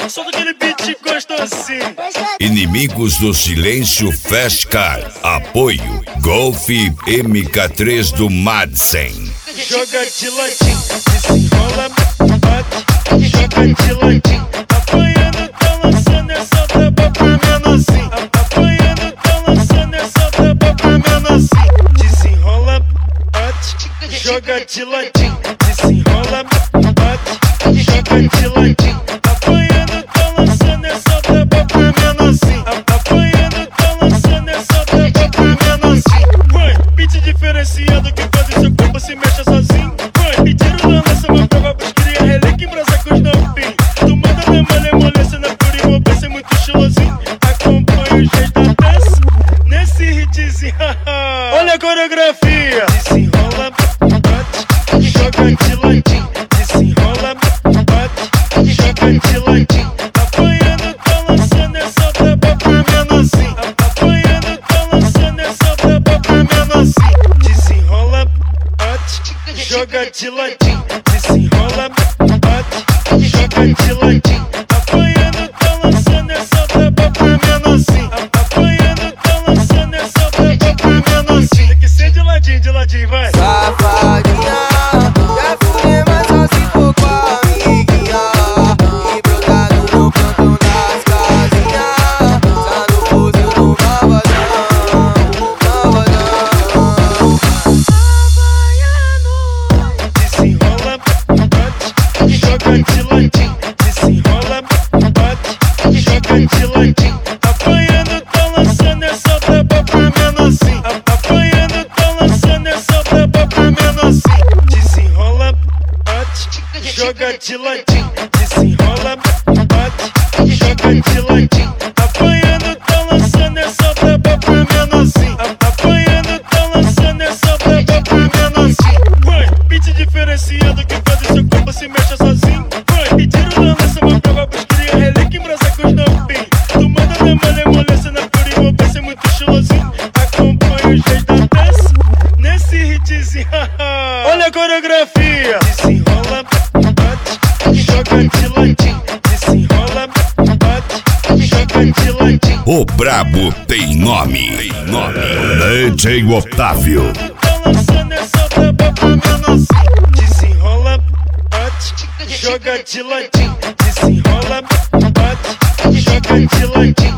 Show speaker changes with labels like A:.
A: Solta aquele beat gostosinho.
B: Inimigos do Silêncio Festcar. Apoio Golf MK3 do Madsen.
A: Joga de ladinho, desenrola, bate, joga de ladinho. Apanhando, tá lançando essa tapa pra menorzinho. Apanhando, tá lançando essa tapa pra menorzinho. Desenrola, bate, joga de ladinho. Desenrola, bate, joga de ladinho. Apanhando, tá lançando essa tapa pra menorzinho. Apanhando, tá lançando essa tapa pra menorzinho. Vai, beat diferenciado que faz o seu corpo se mexa sozinho. Vai, me tira da lança, uma prova pros cria relé que embrasa com os novinhos. Tu manda na malha, molesta na pura envolvência, muito estilosinho. Acompanha o jeito da dança nesse hitzinho. Olha a coreografia. Desenrola, bate, joga de ladinho. Desenrola, bate, joga de ladinho. Apanhando, tá lançando essa tapa pra menorzinho. Apanhando, tá lançando essa tapa pra menorzinho. Desenrola, bate, joga de ladinho. Desenrola, bate, joga de ladinho. Apanhando, tá lançando essa tapa pra menorzinho. Apanhando, tá lançando essa tapa pra menorzinho. Tem que ser de ladinho, vai.
C: Safadinha, já fui, mas só se for com a amiguinha. E brotado no plantão das casinhas. Tá no fuzil no babadão, babadão.
A: Desenrola, bate, joga de ladinho. Desenrola, bate, joga de ladinho. Apanhando, tá lançando essa tapa pra menorzinho. Apanhando, tá lançando essa tapa pra menorzinho. Desenrola, bate, joga de ladinho. Desenrola, bate, joga de ladinho. Apanhando, tá lançando essa tapa pra menorzinho. Apanhando, tá lançando essa tapa pra menorzinho. Vai, beat diferenciado que faz o seu corpo se mexa sozinho. Vai, me tira da lança, uma prova pros cria relé que embrasa com os novinhos. Tu manda na malha, molesta na pura envolvência, muito estilosinho. Acompanha o jeito da dança nesse hitzinho. Olha a coreografia. Desenrola, bate, joga de ladinho. Desenrola, bate, joga de ladinho.
B: O brabo tem nome. DJ Otávio.
A: Tá lançando essa tapa pra menorzinho. Desenrola, bate, joga de ladinho. Desenrola, bate, joga de ladinho.